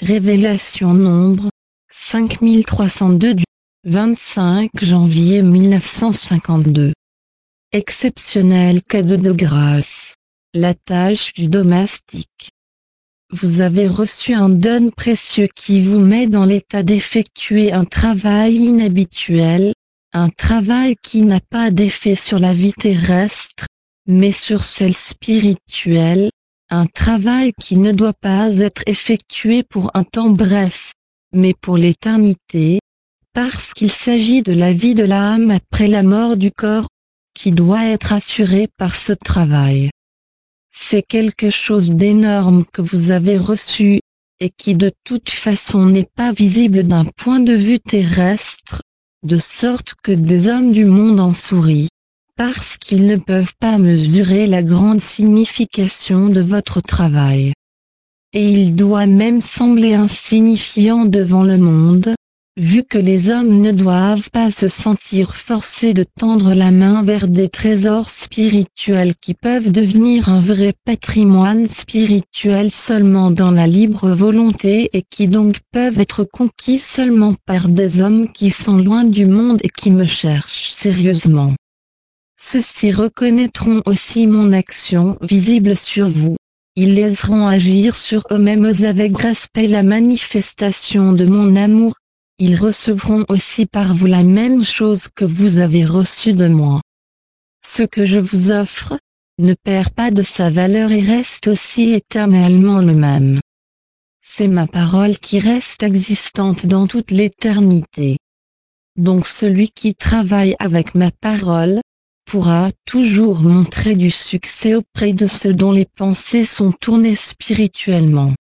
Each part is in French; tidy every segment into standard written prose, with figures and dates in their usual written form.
Révélation Nombre 5302 du 25 janvier 1952. Exceptionnel cadeau de grâce. La tâche du domestique. Vous avez reçu un don précieux qui vous met dans l'état d'effectuer un travail inhabituel, un travail qui n'a pas d'effet sur la vie terrestre, mais sur celle spirituelle, un travail qui ne doit pas être effectué pour un temps bref, mais pour l'éternité, parce qu'il s'agit de la vie de l'âme après la mort du corps, qui doit être assurée par ce travail. C'est quelque chose d'énorme que vous avez reçu, et qui de toute façon n'est pas visible d'un point de vue terrestre, de sorte que des hommes du monde en sourient, parce qu'ils ne peuvent pas mesurer la grande signification de votre travail. Et il doit même sembler insignifiant devant le monde, vu que les hommes ne doivent pas se sentir forcés de tendre la main vers des trésors spirituels qui peuvent devenir un vrai patrimoine spirituel seulement dans la libre volonté et qui donc peuvent être conquis seulement par des hommes qui sont loin du monde et qui me cherchent sérieusement. Ceux-ci reconnaîtront aussi mon action visible sur vous. Ils laisseront agir sur eux-mêmes avec respect la manifestation de mon amour. Ils recevront aussi par vous la même chose que vous avez reçue de moi. Ce que je vous offre ne perd pas de sa valeur et reste aussi éternellement le même. C'est ma parole qui reste existante dans toute l'éternité. Donc celui qui travaille avec ma parole pourra toujours montrer du succès auprès de ceux dont les pensées sont tournées spirituellement.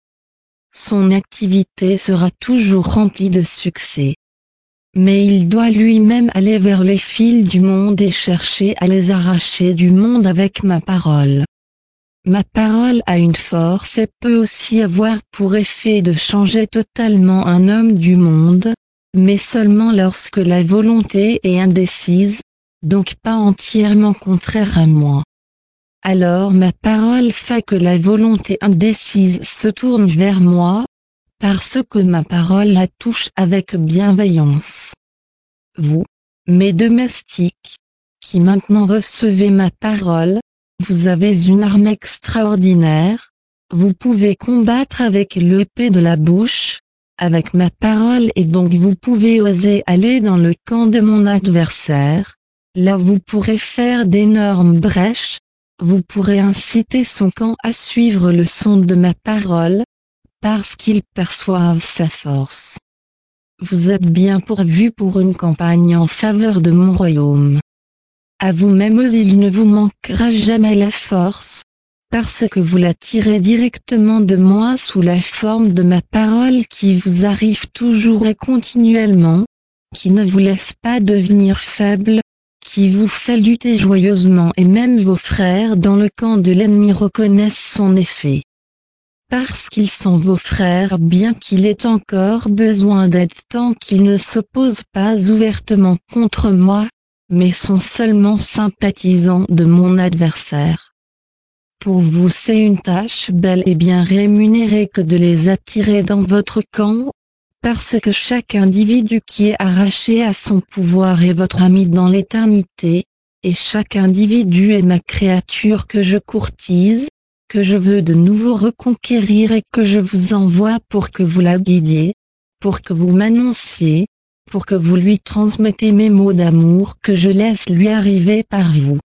Son activité sera toujours remplie de succès. Mais il doit lui-même aller vers les fils du monde et chercher à les arracher du monde avec ma parole. Ma parole a une force et peut aussi avoir pour effet de changer totalement un homme du monde, mais seulement lorsque la volonté est indécise, donc pas entièrement contraire à moi. Alors ma parole fait que la volonté indécise se tourne vers moi, parce que ma parole la touche avec bienveillance. Vous, mes domestiques, qui maintenant recevez ma parole, vous avez une arme extraordinaire, vous pouvez combattre avec l'épée de la bouche, avec ma parole et donc vous pouvez oser aller dans le camp de mon adversaire, là vous pourrez faire d'énormes brèches, vous pourrez inciter son camp à suivre le son de ma parole, parce qu'ils perçoivent sa force. Vous êtes bien pourvus pour une campagne en faveur de mon royaume. À vous-mêmes il ne vous manquera jamais la force, parce que vous la tirez directement de moi sous la forme de ma parole qui vous arrive toujours et continuellement, qui ne vous laisse pas devenir faible, qui vous fait lutter joyeusement et même vos frères dans le camp de l'ennemi reconnaissent son effet. Parce qu'ils sont vos frères bien qu'il ait encore besoin d'aide tant qu'ils ne s'opposent pas ouvertement contre moi, mais sont seulement sympathisants de mon adversaire. Pour vous c'est une tâche belle et bien rémunérée que de les attirer dans votre camp, parce que chaque individu qui est arraché à son pouvoir est votre ami dans l'éternité, et chaque individu est ma créature que je courtise, que je veux de nouveau reconquérir et que je vous envoie pour que vous la guidiez, pour que vous m'annonciez, pour que vous lui transmettez mes mots d'amour que je laisse lui arriver par vous.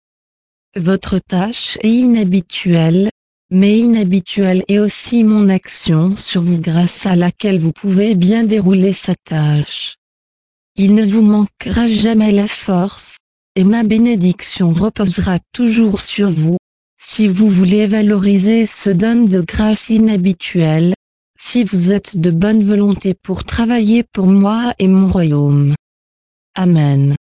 Votre tâche est inhabituelle, mais inhabituelle est aussi mon action sur vous grâce à laquelle vous pouvez bien dérouler sa tâche. Il ne vous manquera jamais la force, et ma bénédiction reposera toujours sur vous, si vous voulez valoriser ce don de grâce inhabituel, si vous êtes de bonne volonté pour travailler pour moi et mon royaume. Amen.